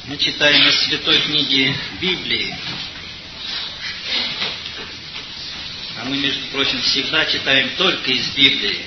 Мы читаем из Святой книги Библии. А мы, между прочим, всегда читаем только из Библии.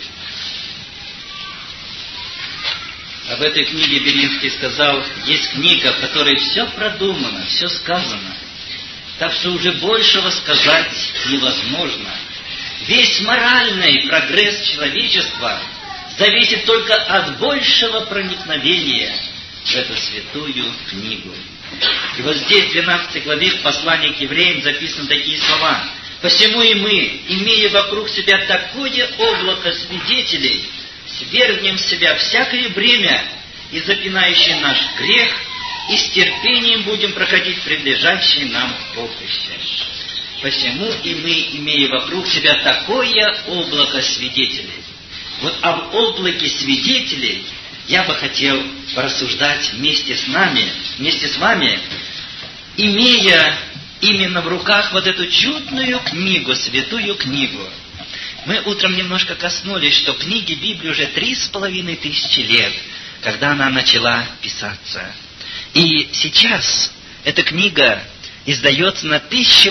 Об этой книге Белинский сказал: есть книга, в которой все продумано, все сказано, так что уже большего сказать невозможно. Весь моральный прогресс человечества зависит только от большего проникновения в эту святую книгу. И вот здесь, в 12 главе, в послании к евреям, записаны такие слова: «Посему и мы, имея вокруг себя такое облако свидетелей, свергнем с себя всякое бремя и запинающий наш грех, и с терпением будем проходить предлежащее нам поприще. Посему и мы, имея вокруг себя такое облако свидетелей». Вот об облаке свидетелей я бы хотел порассуждать вместе с вами, имея именно в руках вот эту чудную книгу, святую книгу. Мы утром немножко коснулись, что книге Библии уже 3500 лет, когда она начала писаться. И сейчас эта книга издается на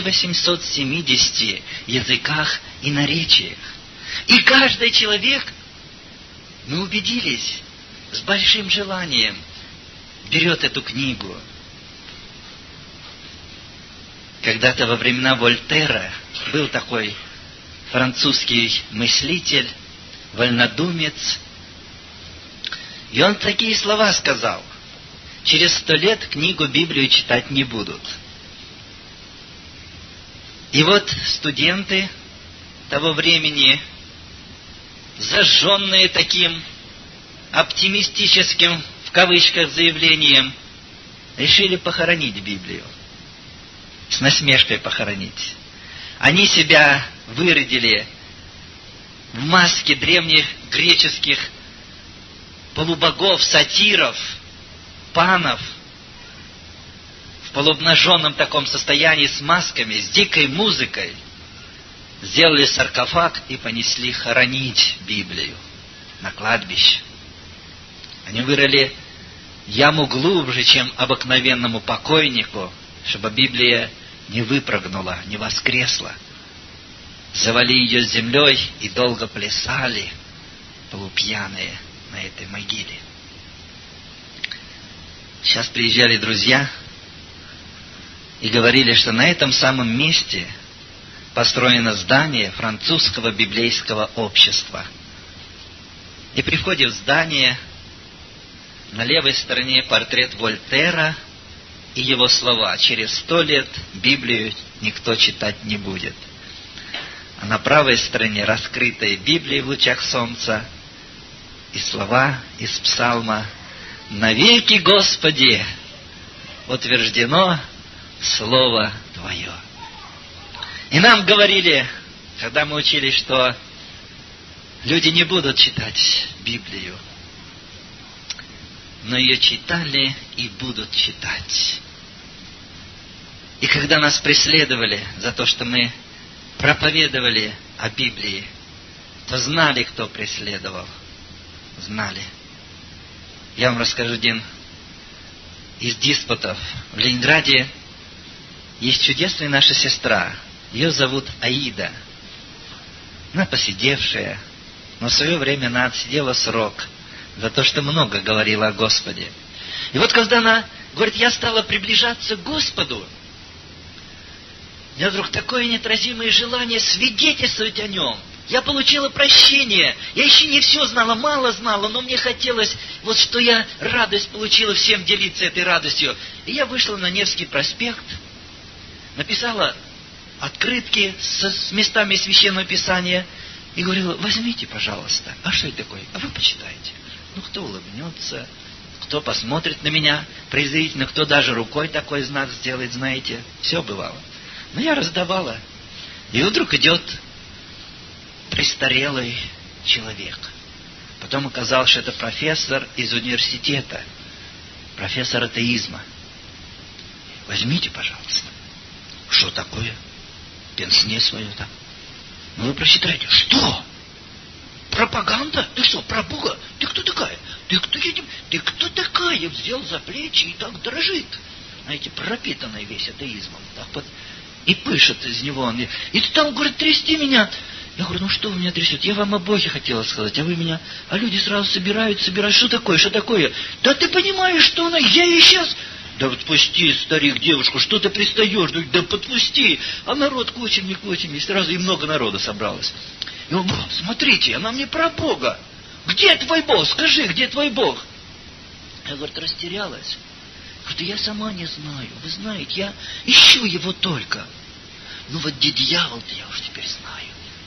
1870 языках и наречиях. И каждый человек, мы убедились, с большим желанием берет эту книгу. Когда-то во времена Вольтера был такой французский мыслитель, вольнодумец, и он такие слова сказал: через 100 лет книгу Библию читать не будут. И вот студенты того времени, зажженные таким оптимистическим, в кавычках, заявлением, решили похоронить Библию. С насмешкой похоронить. Они себя вырядили в маске древних греческих полубогов, сатиров, панов, в полуобнаженном таком состоянии с масками, с дикой музыкой. Сделали саркофаг и понесли хоронить Библию на кладбище. Они вырыли яму глубже, чем обыкновенному покойнику, чтобы Библия не выпрыгнула, не воскресла. Завали ее землей и долго плясали, полупьяные, на этой могиле. Сейчас приезжали друзья и говорили, что на этом самом месте построено здание французского библейского общества. И при входе в здание на левой стороне портрет Вольтера и его слова: через 100 лет Библию никто читать не будет. А на правой стороне раскрытая Библия в лучах солнца и слова из псалма: «Навеки, Господи, утверждено Слово Твое». И нам говорили, когда мы учились, что люди не будут читать Библию, но ее читали и будут читать. И когда нас преследовали за то, что мы проповедовали о Библии, то знали, кто преследовал. Знали. Я вам расскажу один из диспутов. В Ленинграде есть чудесная наша сестра. Ее зовут Аида. Она посидевшая, но в свое время она отсидела срок за то, что много говорила о Господе. И вот когда она говорит: я стала приближаться к Господу, у меня вдруг такое неотразимое желание свидетельствовать о Нем. Я получила прощение. Я еще не все знала, мало знала, но мне хотелось, вот что я радость получила, всем делиться этой радостью. И я вышла на Невский проспект, написала открытки с местами Священного Писания и говорила: возьмите, пожалуйста. А что это такое? А вы почитайте. Ну, кто улыбнется, кто посмотрит на меня презрительно, кто даже рукой такой знак сделает, знаете. Все бывало. Но я раздавала. И вдруг идет престарелый человек. Потом оказалось, что это профессор из университета, профессор атеизма. Возьмите, пожалуйста. Что такое? Пенсне свою там. Ну, вы прочитайте. Что? пропаганда? Ты что, про Бога? Ты кто такая? Ты кто такая? Взял за плечи и так дрожит. Знаете, пропитанный весь атеизмом. Так вот, и пышет из него. И стал, говорит, трясти меня. Я говорю, ну что вы меня трясете? Я вам о Боге хотела сказать, а вы меня... А люди сразу собирают. Что такое? Да ты понимаешь, что она... Я ей сейчас... Да отпусти, старик, девушку, что ты пристаешь? Да подпусти. А народ кучами, и сразу и много народа собралось. И он говорит, смотрите, она мне про Бога. Где твой Бог? Скажи, где твой Бог? Я, говорит, растерялась. Говорит, я сама не знаю. Вы знаете, я ищу его только. Ну вот где дьявол-то, я уж теперь знаю.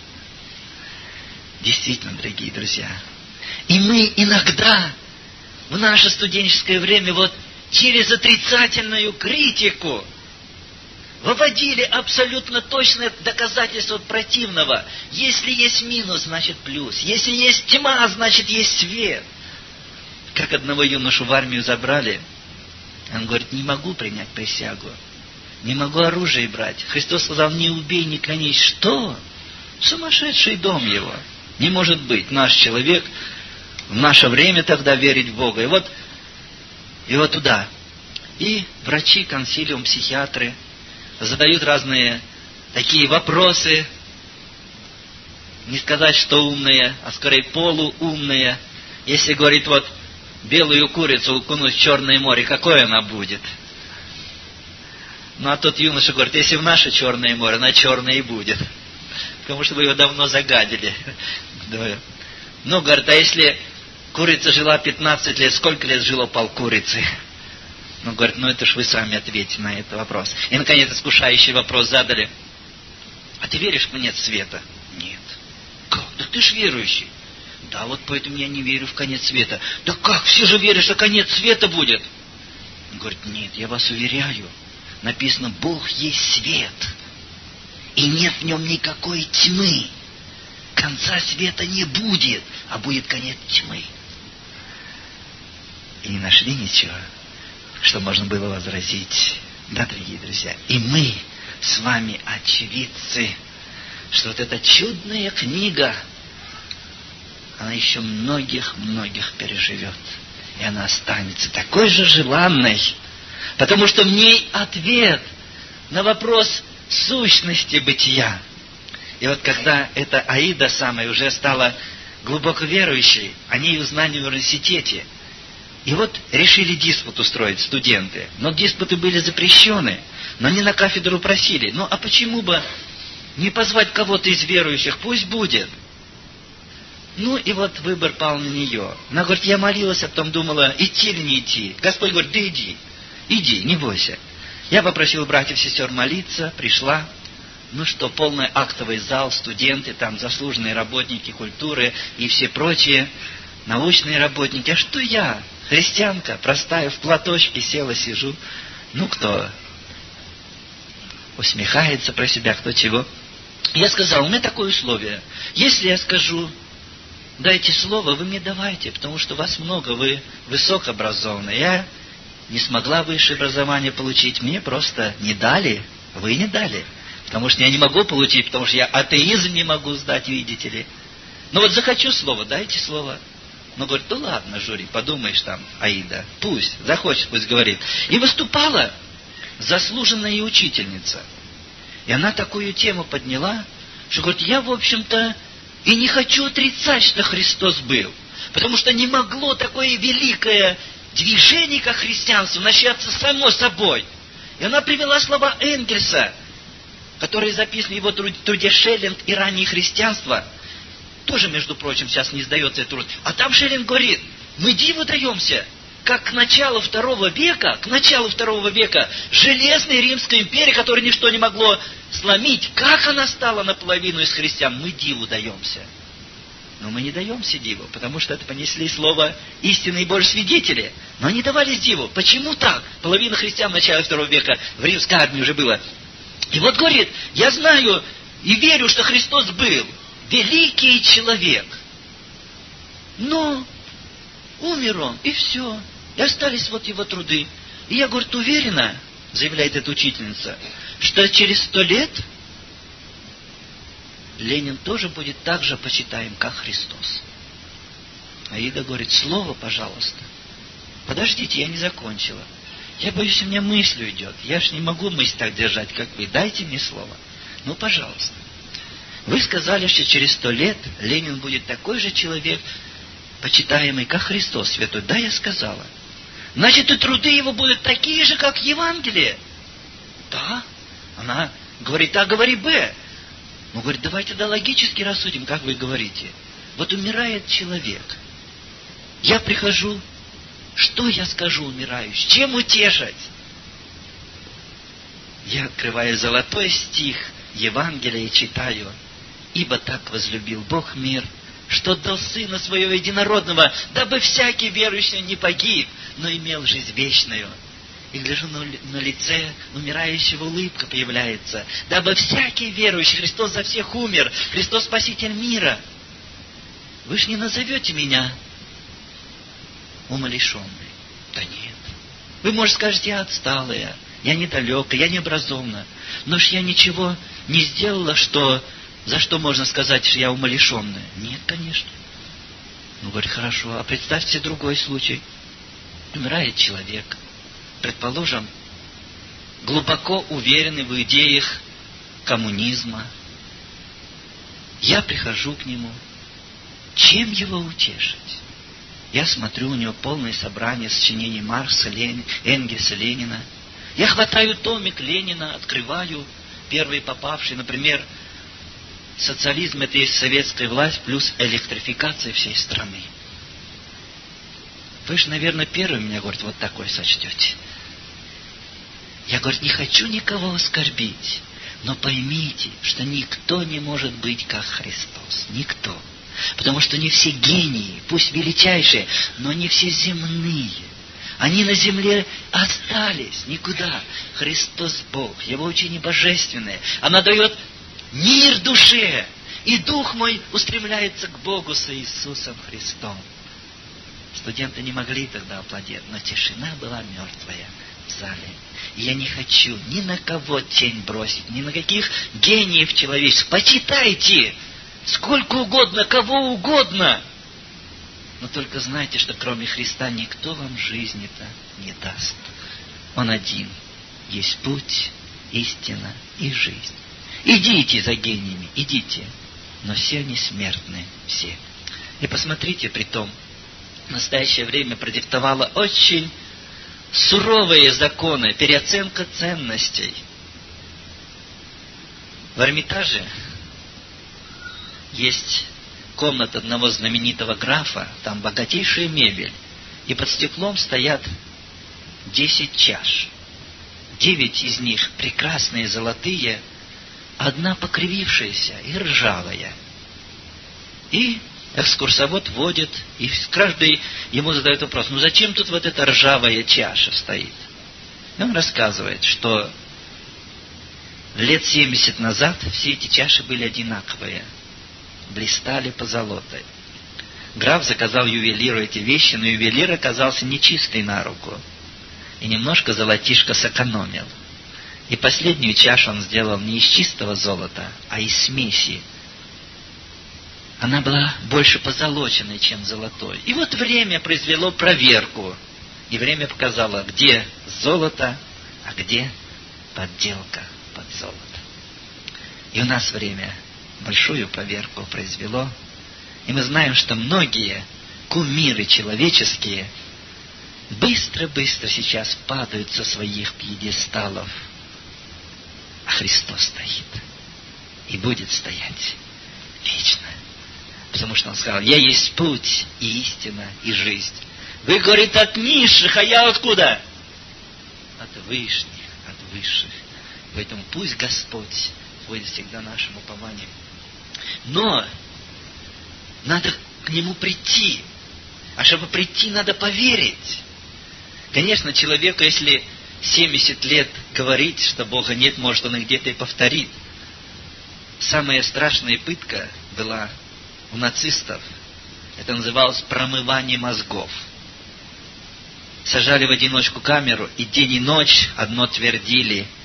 Действительно, дорогие друзья. И мы иногда в наше студенческое время вот через отрицательную критику выводили абсолютно точное доказательство противного. Если есть минус, значит плюс. Если есть тьма, значит есть свет. Как одного юношу в армию забрали, он говорит, не могу принять присягу, не могу оружие брать. Христос сказал, не убей, не клянись. Что? Сумасшедший дом его. Не может быть наш человек в наше время тогда верить в Бога. И вот туда. И врачи, консилиум, психиатры задают разные такие вопросы. Не сказать, что умные, а скорее полуумные. Если, говорит, вот белую курицу укунуть в Черное море, какое она будет? Ну, а тот юноша говорит, если в наше Черное море, она черная и будет. Потому что вы его давно загадили. Ну, говорит, а если курица жила 15 лет, сколько лет жило полкурицы? Ну, говорит, ну это ж вы сами ответьте на этот вопрос. И, наконец, искушающий вопрос задали. А ты веришь в конец света? Нет. Как? Да ты ж верующий. Да, вот поэтому я не верю в конец света. Да как? Все же верят, что конец света будет. Он говорит, нет, я вас уверяю. Написано, Бог есть свет. И нет в нем никакой тьмы. Конца света не будет, а будет конец тьмы. И не нашли ничего, что можно было возразить. Да, дорогие друзья, и мы с вами очевидцы, что вот эта чудная книга, она еще многих переживет. И она останется такой же желанной, потому что в ней ответ на вопрос сущности бытия. И вот когда эта Аида самая уже стала глубоко верующей, они ее узнали в университете. И вот решили диспут устроить студенты. Но диспуты были запрещены. Но они на кафедру просили, ну а почему бы не позвать кого-то из верующих, пусть будет. Ну и вот выбор пал на нее. Она говорит, я молилась, а потом думала, идти или не идти. Господь говорит, да иди, не бойся. Я попросил братьев и сестер молиться, пришла. Ну что, полный актовый зал, студенты, там заслуженные работники культуры и все прочие научные работники. А что я, христианка, простая, в платочке села, сижу. Ну, кто усмехается про себя, кто чего. Я сказал, у меня такое условие. Если я скажу, дайте слово, вы мне давайте, потому что вас много, вы высокообразованы. Я не смогла высшее образование получить, мне просто не дали, вы не дали. Потому что я не могу получить, потому что я атеизм не могу сдать, видите ли. Но вот захочу слово, дайте слово. Ну, говорит, ну ладно, жюри, подумаешь там, Аида, пусть, захочет, пусть говорит. И выступала заслуженная учительница. И она такую тему подняла, что говорит, я, в общем-то, и не хочу отрицать, что Христос был. Потому что не могло такое великое движение, как христианство, начаться само собой. И она привела слова Энгельса, которые записаны в его труде «Шеллинг и раннее христианство». Тоже, между прочим, сейчас не сдается этот труд. А там Шеллинг говорит, мы диву даемся, как к началу II века, железной Римской империи, которую ничто не могло сломить, как она стала наполовину из христиан, мы диву даемся. Но мы не даемся диву, потому что это понесли слово истины и Божьи свидетели. Но они давались диву. Почему так? Половина христиан в начале II века в римской армии уже было. И вот говорит, я знаю и верю, что Христос был великий человек. Но умер он, и все. И остались вот его труды. И я, говорит, уверена, заявляет эта учительница, что через 100 лет Ленин тоже будет так же почитаем, как Христос. Аида говорит: слово, пожалуйста. Подождите, я не закончила. Я боюсь, у меня мысль уйдет. Я ж не могу мысль так держать, как вы. Дайте мне слово. Ну, пожалуйста. Вы сказали, что через 100 лет Ленин будет такой же человек, почитаемый, как Христос святой. Да, я сказала. Значит, и труды его будут такие же, как Евангелие. Да. Она говорит А, говори Б. Ну, говорит, давайте логически рассудим, как вы говорите. Вот умирает человек. Я прихожу, что я скажу умирающему? Чем утешить? Я открываю золотой стих Евангелия и читаю: «Ибо так возлюбил Бог мир, что дал Сына Своего Единородного, дабы всякий верующий не погиб, но имел жизнь вечную». И гляжу, на лице умирающего улыбка появляется. «Дабы всякий верующий, Христос за всех умер, Христос Спаситель мира». Вы ж не назовете меня умалишенной? Да нет. Вы, может, скажете: я отсталая, я недалека, я необразованна. Но ж я ничего не сделала, за что можно сказать, что я умалишенная. Нет, конечно. Ну, говорит, хорошо, а представьте другой случай. Умирает человек, предположим, глубоко уверенный в идеях коммунизма. Я прихожу к нему. Чем его утешить? Я смотрю, у него полное собрание сочинений Маркса, Энгельса, Ленина. Я хватаю томик Ленина, открываю, первый попавший, например, социализм — это есть советская власть плюс электрификация всей страны. Вы же, наверное, первый меня, говорит, вот такой сочтете. Я, говорит, не хочу никого оскорбить, но поймите, что никто не может быть как Христос. Никто. Потому что не все гении, пусть величайшие, но не все земные. Они на земле остались никуда. Христос Бог, Его учение божественное. Она дает мир душе. И дух мой устремляется к Богу с Иисусом Христом. Студенты не могли тогда аплодировать, но тишина была мертвая в зале. И я не хочу ни на кого тень бросить, ни на каких гениев человеческих. Почитайте! Сколько угодно, кого угодно. Но только знайте, что кроме Христа никто вам жизни-то не даст. Он один. Есть путь, истина и жизнь. Идите за гениями, идите. Но все они смертны, все. И посмотрите, притом, настоящее время продиктовало очень суровые законы, переоценка ценностей. В Эрмитаже есть комната одного знаменитого графа, там богатейшая мебель, и под стеклом стоят 10 чаш. 9 из них прекрасные, золотые, одна покривившаяся и ржавая. И экскурсовод водит, и каждый ему задает вопрос: ну зачем тут вот эта ржавая чаша стоит? И он рассказывает, что лет 70 назад все эти чаши были одинаковые, блистали позолотой. Граф заказал ювелиру эти вещи, но ювелир оказался нечистый на руку. И немножко золотишко сэкономил. И последнюю чашу он сделал не из чистого золота, а из смеси. Она была больше позолоченной, чем золотой. И вот время произвело проверку. И время показало, где золото, а где подделка под золото. И у нас время большую проверку произвело. И мы знаем, что многие кумиры человеческие быстро-быстро сейчас падают со своих пьедесталов. А Христос стоит. И будет стоять вечно. Потому что Он сказал: я есть путь, и истина, и жизнь. Вы, говорит, от низших, а я откуда? От вышних, от высших. Поэтому пусть Господь будет всегда нашим упованием. Но надо к Нему прийти. А чтобы прийти, надо поверить. Конечно, человеку, если 70 лет говорить, что Бога нет, может, он и где-то и повторит. Самая страшная пытка была у нацистов. Это называлось промывание мозгов. Сажали в одиночку камеру, и день и ночь одно твердили: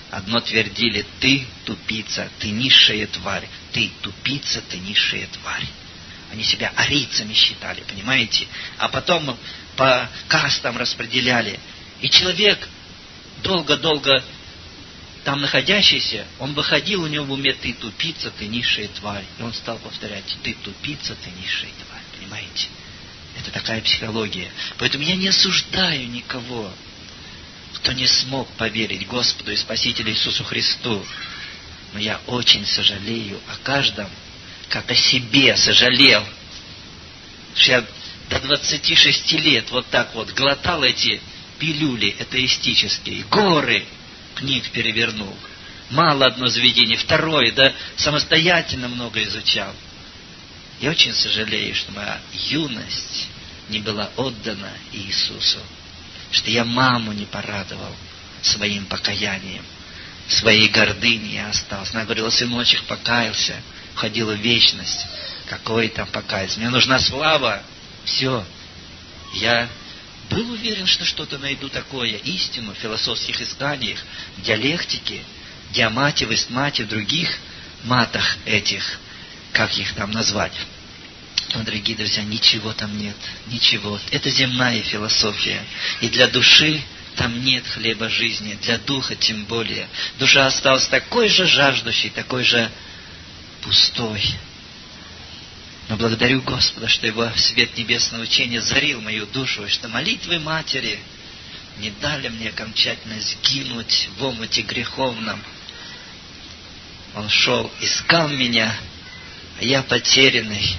одно твердили: ты тупица, ты низшая тварь, ты тупица, ты низшая тварь. Они себя арийцами считали, понимаете? А потом по кастам распределяли. И человек, долго-долго там находящийся, он выходил, у него в уме: ты тупица, ты низшая тварь. И он стал повторять: ты тупица, ты низшая тварь. Понимаете? Это такая психология. Поэтому я не осуждаю никого, кто не смог поверить Господу и Спасителю Иисусу Христу. Но я очень сожалею о каждом, как о себе сожалел. Что я до 26 лет вот так вот глотал эти пилюли атеистические, горы книг перевернул. Мало одно заведение, второе, да самостоятельно много изучал. Я очень сожалею, что моя юность не была отдана Иисусу, что я маму не порадовал своим покаянием, своей гордыней я остался. Она говорила: сыночек, покаялся, уходила в вечность. Какой там покаяться? Мне нужна слава. Все. Я был уверен, что что-то найду такое, истину в философских исканиях, в диалектике, диамате, в истмате, в других матах этих, как их там назвать. Но, дорогие друзья, ничего там нет, ничего. Это земная философия. И для души там нет хлеба жизни, для духа тем более. Душа осталась такой же жаждущей, такой же пустой. Но благодарю Господа, что Его свет небесного учения зарил мою душу, и что молитвы Матери не дали мне окончательно сгинуть в омуте греховном. Он шел, искал меня, а я потерянный.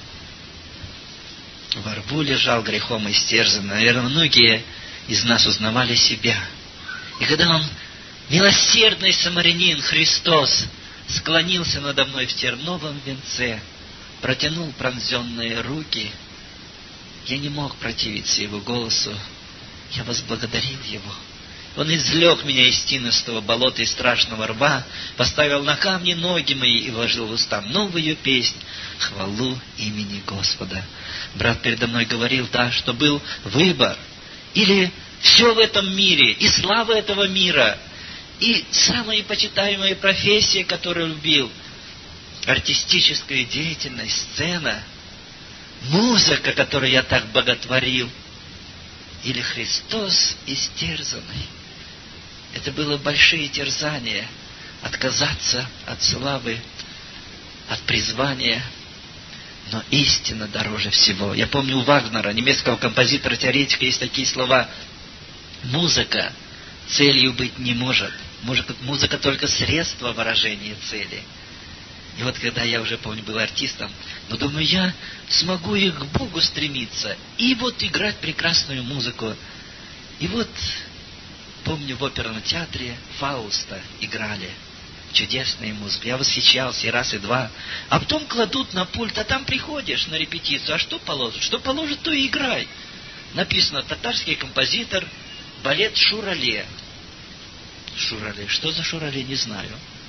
Во рву лежал грехом истерзанный. Наверное, многие из нас узнавали себя. И когда Он, милосердный самарянин Христос, склонился надо мной в терновом венце, протянул пронзенные руки, я не мог противиться Его голосу. Я возблагодарил Его. Он извлек меня из тинистого болота и страшного рва, поставил на камни ноги мои и вложил в уста новую песнь, хвалу имени Господа. Брат передо мной говорил, да, что был выбор. Или все в этом мире, и слава этого мира, и самая почитаемая профессия, которую любил, артистическая деятельность, сцена, музыка, которую я так боготворил, или Христос истерзанный. Это было большие терзания, отказаться от славы, от призвания, но истина дороже всего. Я помню у Вагнера, немецкого композитора-теоретика, есть такие слова: музыка целью быть не может. Музыка только средство выражения цели. И вот когда я уже, помню, был артистом, но думаю, я смогу и к Богу стремиться, и вот играть прекрасную музыку. И вот, помню, в оперном театре Фауста играли чудесную музыку. Я восхищался и раз, и два. А потом кладут на пульт, а там приходишь на репетицию, а что положат? Что положат, то и играй. Написано: татарский композитор, балет Шурале. Шурале. Что за Шурале, не знаю.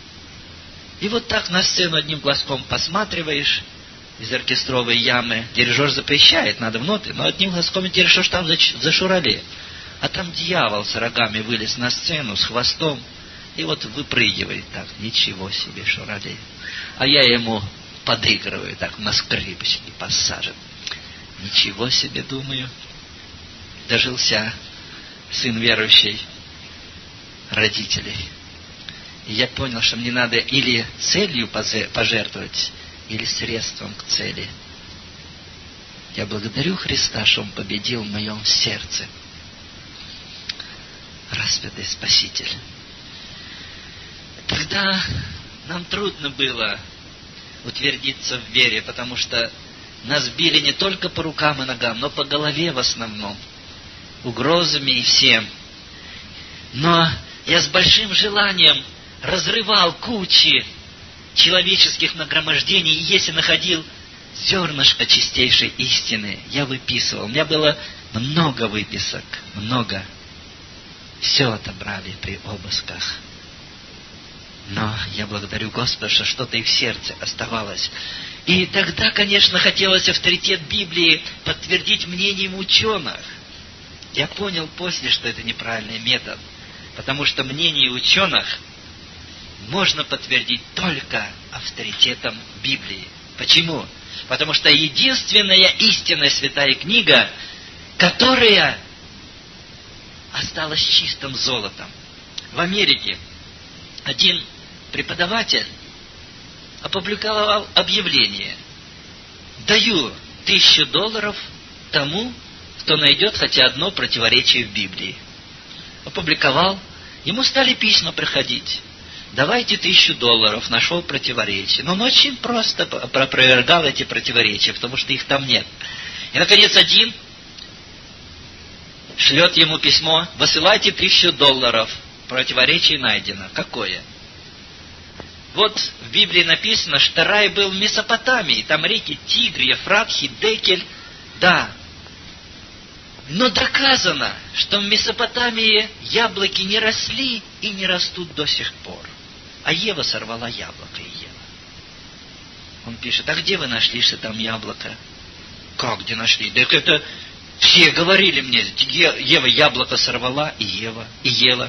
И вот так на сцену одним глазком посматриваешь из оркестровой ямы. Дирижер запрещает, надо в ноты, но одним глазком интересно, что ж там за Шурале. А там дьявол с рогами вылез на сцену, с хвостом, и вот выпрыгивает так: ничего себе, Шурале. А я ему подыгрываю так на скрипочке посажен. Ничего себе, думаю. Дожился сын верующий родителей. И я понял, что мне надо или целью пожертвовать, или средством к цели. Я благодарю Христа, что Он победил в моем сердце. Распятый Спаситель. Тогда нам трудно было утвердиться в вере, потому что нас били не только по рукам и ногам, но по голове в основном, угрозами и всем. Но я с большим желанием разрывал кучи человеческих нагромождений, и если находил зернышко чистейшей истины, я выписывал. У меня было много выписок, много. Все отобрали при обысках. Но я благодарю Господа, что что-то и в сердце оставалось. И тогда, конечно, хотелось авторитет Библии подтвердить мнением ученых. Я понял после, что это неправильный метод, потому что мнение ученых можно подтвердить только авторитетом Библии. Почему? Потому что единственная истинная святая книга, которая осталась чистым золотом. В Америке один преподаватель опубликовал объявление: даю $1000 тому, кто найдет хотя одно противоречие в Библии. Опубликовал, ему стали письма приходить. Давайте $1000, нашел противоречие. Но он очень просто опровергал эти противоречия, потому что их там нет. И, наконец, один шлет ему письмо: высылайте $1000, противоречие найдено. Какое? Вот в Библии написано, что рай был в Месопотамии, там реки Тигр, Ефрат, Хидекель. Да. Но доказано, что в Месопотамии яблоки не росли и не растут до сих пор. А Ева сорвала яблоко и ела. Он пишет: а где вы нашли, что там яблоко? Как где нашли? Так это все говорили мне, Ева яблоко сорвала и ела.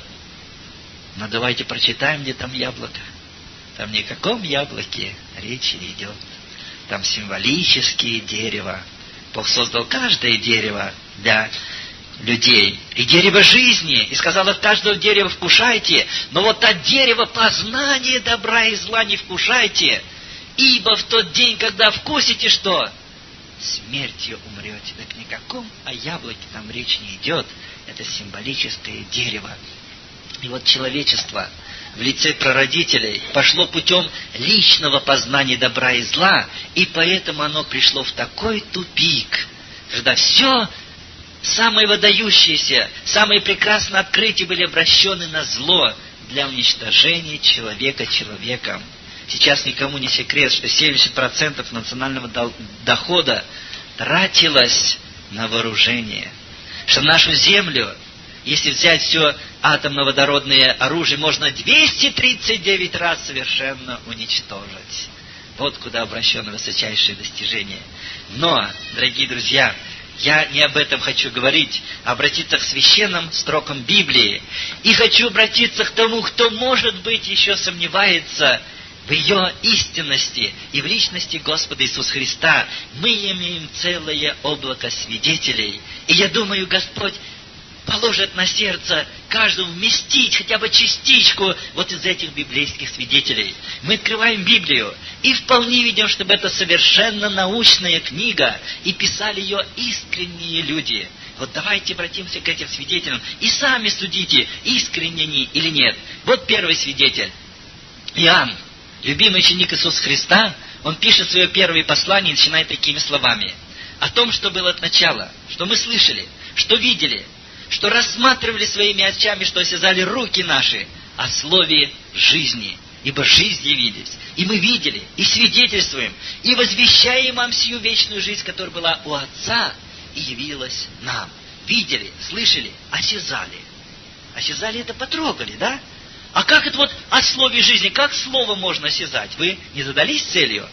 Но давайте прочитаем, где там яблоко. Там ни о каком яблоке речи идет. Там символические дерева. Бог создал каждое дерево для людей. И дерево жизни. И сказал: от каждого дерева вкушайте, но вот от дерева познания добра и зла не вкушайте. Ибо в тот день, когда вкусите, что? Смертью умрете. Так ни о каком о яблоке там речь не идет. Это символическое дерево. И вот человечество в лице прародителей пошло путем личного познания добра и зла, и поэтому оно пришло в такой тупик, когда все самые выдающиеся, самые прекрасные открытия были обращены на зло для уничтожения человека человеком. Сейчас никому не секрет, что 70% национального дохода тратилось на вооружение. Что нашу землю, если взять все атомно-водородное оружие, можно 239 раз совершенно уничтожить. Вот куда обращено высочайшее достижение. Но, дорогие друзья, я не об этом хочу говорить, а обратиться к священным строкам Библии. И хочу обратиться к тому, кто, может быть, еще сомневается в ее истинности и в личности Господа Иисуса Христа. Мы имеем целое облако свидетелей. И я думаю, Господь положит на сердце каждому вместить хотя бы частичку вот из этих библейских свидетелей. Мы открываем Библию и вполне видим, чтобы это совершенно научная книга, и писали ее искренние люди. Вот давайте обратимся к этим свидетелям и сами судите, искренне они или нет. Вот первый свидетель. Иоанн, любимый ученик Иисуса Христа, он пишет свое первое послание и начинает такими словами: о том, что было от начала, что мы слышали, что видели, что рассматривали своими очами, что осязали руки наши, о слове жизни. Ибо жизнь явились, и мы видели, и свидетельствуем, и возвещаем вам сию вечную жизнь, которая была у Отца, и явилась нам. Видели, слышали, осязали. Осязали — это потрогали, да? А как это вот о слове жизни? Как слово можно осязать? Вы не задались целью?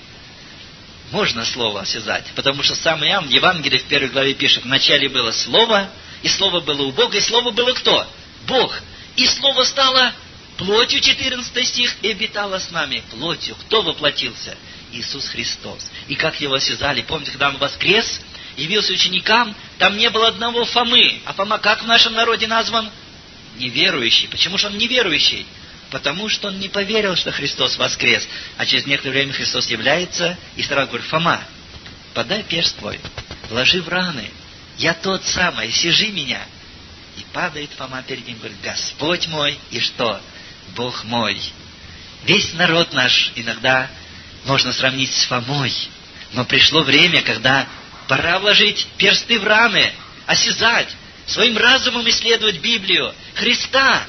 Можно слово осязать, потому что сам Иоанн в Евангелии в 1 главе пишет: вначале было Слово, и Слово было у Бога, и Слово было кто? Бог. И Слово стало плотью, 14 стих, и обитало с нами. Плотью. Кто воплотился? Иисус Христос. И как его осязали? Помните, когда он воскрес, явился ученикам, там не было одного Фомы. А Фома как в нашем народе назван? Неверующий. Почему же он неверующий? Потому что он не поверил, что Христос воскрес. А через некоторое время Христос является и сразу говорит: Фома, подай перст твой, вложи в раны. Я тот самый, сижи меня. И падает Фома перед ним, говорит: Господь мой и что? Бог мой. Весь народ наш иногда можно сравнить с Фомой. Но пришло время, когда пора вложить персты в раны, осязать, своим разумом исследовать Библию, Христа.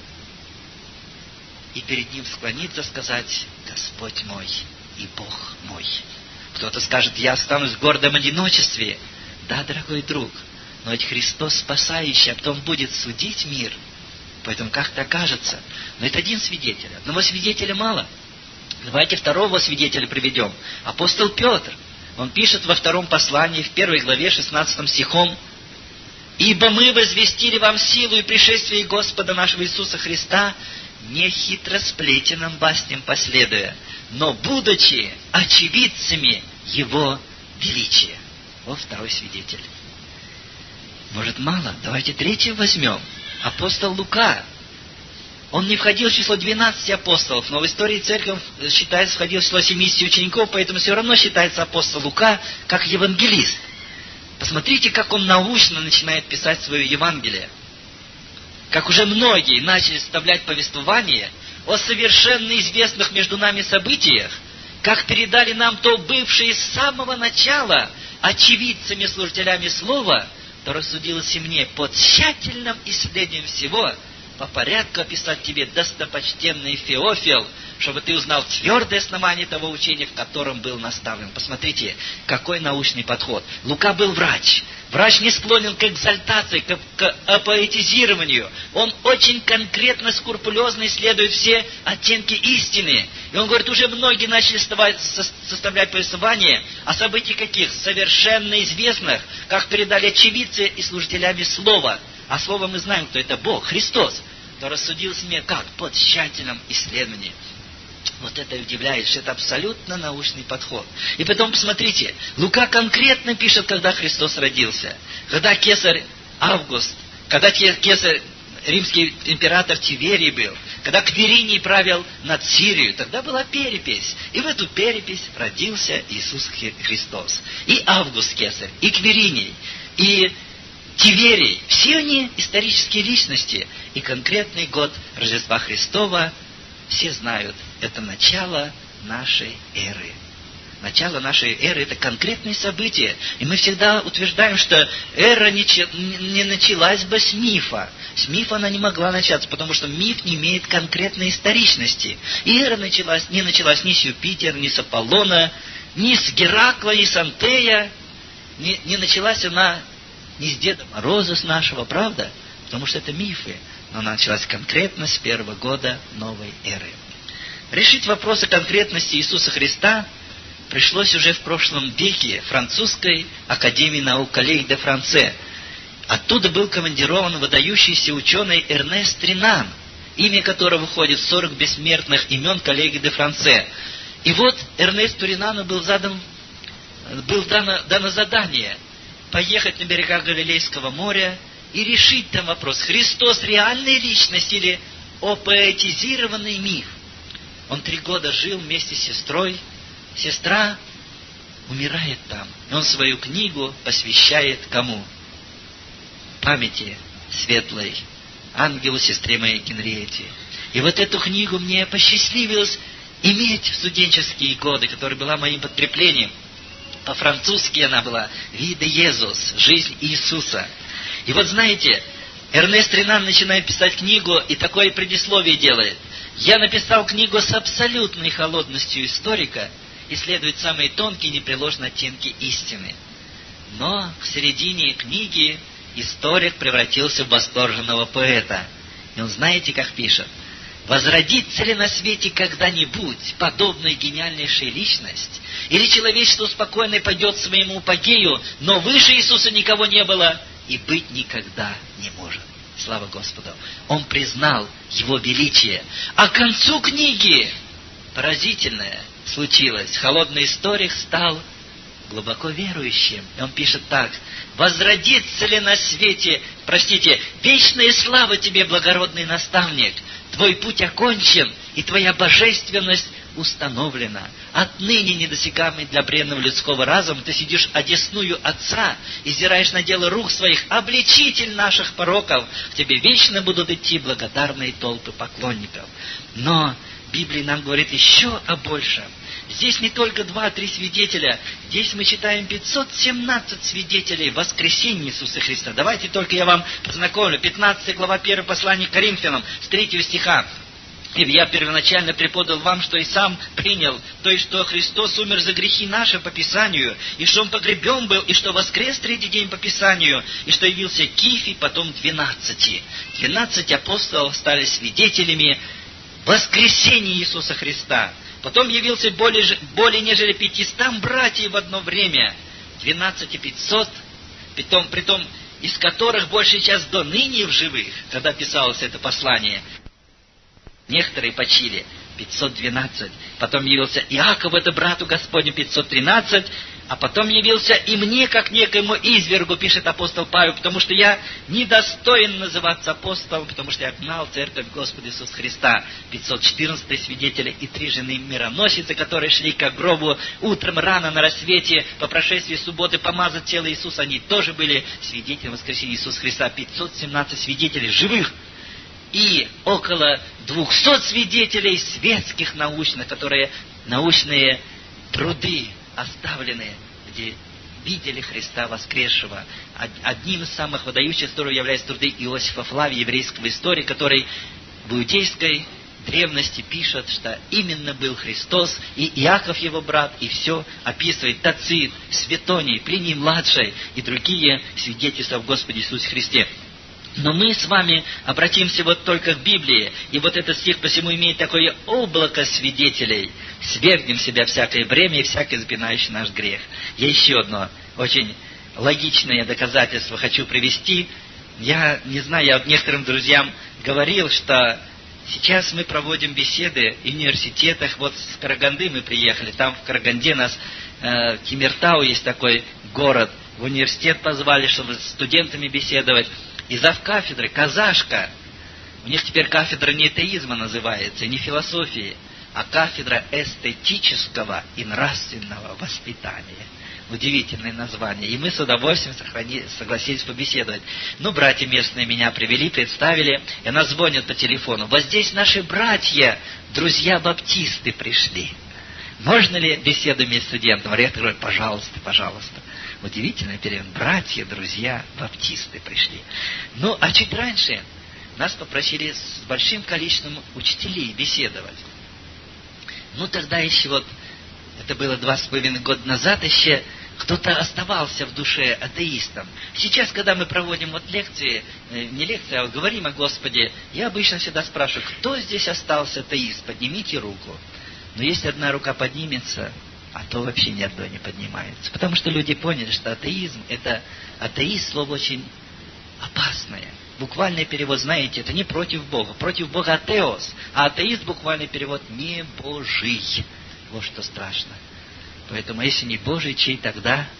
И перед ним склониться, сказать: Господь мой и Бог мой. Кто-то скажет: я останусь в гордом одиночестве. Да, дорогой друг, но ведь Христос спасающий, а потом будет судить мир. Поэтому как-то окажется. Но это один свидетель. Одного свидетеля мало. Давайте второго свидетеля приведем. Апостол Петр. Он пишет во втором послании, в 1 главе, 16 стихом: «Ибо мы возвестили вам силу и пришествие Господа нашего Иисуса Христа, не хитросплетенным басням последуя, но будучи очевидцами Его величия. Вот второй свидетель. Может, мало? Давайте третьего возьмем. Апостол Лука. Он не входил в число 12 апостолов, но в истории церкви считается, входил в число 70 учеников, поэтому все равно считается апостол Лука как евангелист. Посмотрите, как он научно начинает писать свое Евангелие. Как уже многие начали составлять повествование о совершенно известных между нами событиях, как передали нам то бывшие с самого начала очевидцами, служителями слова, то рассудилось и мне по тщательным исследованиям всего по порядку описать тебе, достопочтенный Феофил, чтобы ты узнал твердое основание того учения, в котором был наставлен. Посмотрите, какой научный подход. Лука был врач. Врач не склонен к экзальтации, к апоэтизированию. Он очень конкретно, скрупулезно исследует все оттенки истины. И он говорит, уже многие начали составлять повествование о событиях каких? Совершенно известных, как передали очевидцы и служителями слова. А слово мы знаем, кто это Бог, Христос. То рассудился мне как? По тщательном исследовании. Вот это удивляет, что это абсолютно научный подход. И потом посмотрите, Лука конкретно пишет, когда Христос родился. Когда кесарь Август, когда кесарь, римский император Тиверий был, когда Квириний правил над Сирией, тогда была перепись. И в эту перепись родился Иисус Христос. И Август кесарь, и Квириний, и Тиверий, все они исторические личности. И конкретный год Рождества Христова все знают, это начало нашей эры. Начало нашей эры – это конкретные события. И мы всегда утверждаем, что эра не началась бы с мифа. С мифа она не могла начаться, потому что миф не имеет конкретной историчности. И эра не началась ни с Юпитера, ни с Аполлона, ни с Геракла, ни с Антея. Не началась она ни с Деда Мороза, с нашего, правда? Потому что это мифы. Но она началась конкретно с первого года новой эры. Решить вопросы конкретности Иисуса Христа пришлось уже в прошлом веке французской академии наук Коллеж де Франце. Оттуда был командирован выдающийся ученый Эрнест Ренан, имя которого входит в 40 бессмертных имен Коллеж де Франце. И вот Эрнесту Ренану было дано задание поехать на берега Галилейского моря и решить там вопрос, Христос реальная личность или опоэтизированный миф. Он 3 года жил вместе с сестрой. Сестра умирает там. И он свою книгу посвящает кому? Памяти светлой, ангелу сестре моей Генриете. И вот эту книгу мне посчастливилось иметь в студенческие годы, которая была моим подкреплением. По-французски она была «Vie de Jésus», «Жизнь Иисуса». И вот знаете, Эрнест Ренан начинает писать книгу, и такое предисловие делает. Я написал книгу с абсолютной холодностью историка, исследует самые тонкие и непреложные оттенки истины. Но в середине книги историк превратился в восторженного поэта. И он знаете, как пишет? Возродится ли на свете когда-нибудь подобная гениальнейшая личность? Или человечество спокойно пойдет к своему апогею, но выше Иисуса никого не было и быть никогда не может? Слава Господу! Он признал Его величие. А к концу книги поразительное случилось. Холодный историк стал глубоко верующим. И он пишет так. «Возродится ли на свете, вечная слава тебе, благородный наставник! Твой путь окончен, и твоя божественность установлена. Отныне недосягаемый для бренного людского разума ты сидишь одесную Отца и взираешь на дело рук своих, обличитель наших пороков. К тебе вечно будут идти благодарные толпы поклонников». Но Библия нам говорит еще о большем. Здесь не только 2-3 свидетеля, здесь мы читаем 517 свидетелей воскресения Иисуса Христа. Давайте только я вам познакомлю. 15 глава 1 послания к Коринфянам, с 3 стиха. «И я первоначально преподал вам, что и сам принял, то есть, что Христос умер за грехи наши по Писанию, и что Он погребен был, и что воскрес 3-й день по Писанию, и что явился Кифе, потом 12. 12 апостолов стали свидетелями воскресения Иисуса Христа. Потом явился более нежели 500 братьев в одно время, 12500, притом из которых большая часть до ныне в живых, когда писалось это послание. некоторые почили 512. Потом явился Иакову, это брату Господню, 513. А потом явился и мне, как некоему извергу, пишет апостол Павел, потому что я недостоин называться апостолом, потому что я гнал церковь Господа Иисуса Христа. 514 свидетели и 3 жены мироносицы, которые шли к гробу утром рано на рассвете, по прошествии субботы помазать тело Иисуса. Они тоже были свидетелями воскресения Иисуса Христа. 517 свидетелей живых. И около 200 свидетелей светских научных, которые научные труды оставлены, где видели Христа воскресшего. Одним из самых выдающихся историй являются труды Иосифа Флавия, еврейского историка, который в иудейской древности пишет, что именно был Христос, и Иаков его брат, и все описывает Тацит, Светоний, Плиний младший и другие свидетельства о Господе Иисусе Христе. Но мы с вами обратимся вот только к Библии, и вот этот стих посему имеет такое облако свидетелей. Свергнем в себя всякое бремя и всякий запинающий наш грех. Я еще одно очень логичное доказательство хочу привести. Я не знаю, я некоторым друзьям говорил, что сейчас мы проводим беседы в университетах. Вот с Караганды мы приехали, там в Караганде нас, Кимиртау есть такой город, в университет позвали, чтобы с студентами беседовать. И завкафедры, казашка, у них теперь кафедра не атеизма называется, не философии, а кафедра эстетического и нравственного воспитания. Удивительное название. И мы с удовольствием согласились побеседовать. Ну, братья местные меня привели, представили, и она звонит по телефону. Вот здесь наши братья, друзья-баптисты пришли. Можно ли беседу иметь с студентом? Ректор говорит, пожалуйста, пожалуйста. Удивительный период. Братья, друзья, баптисты пришли. Ну, а чуть раньше нас попросили с большим количеством учителей беседовать. Ну, тогда еще вот, это было 2,5 года назад, еще кто-то оставался в душе атеистом. Сейчас, когда мы проводим вот лекции, не лекции, а вот говорим о Господе, я обычно всегда спрашиваю, кто здесь остался атеист? Поднимите руку. Но если одна рука поднимется, а то вообще ни одной не поднимается. Потому что люди поняли, что атеизм, это атеист, слово очень опасное. Буквальный перевод, знаете, это не против Бога. Против Бога атеос, а атеист буквальный перевод не Божий. Вот что страшно. Поэтому если не Божий, чей тогда?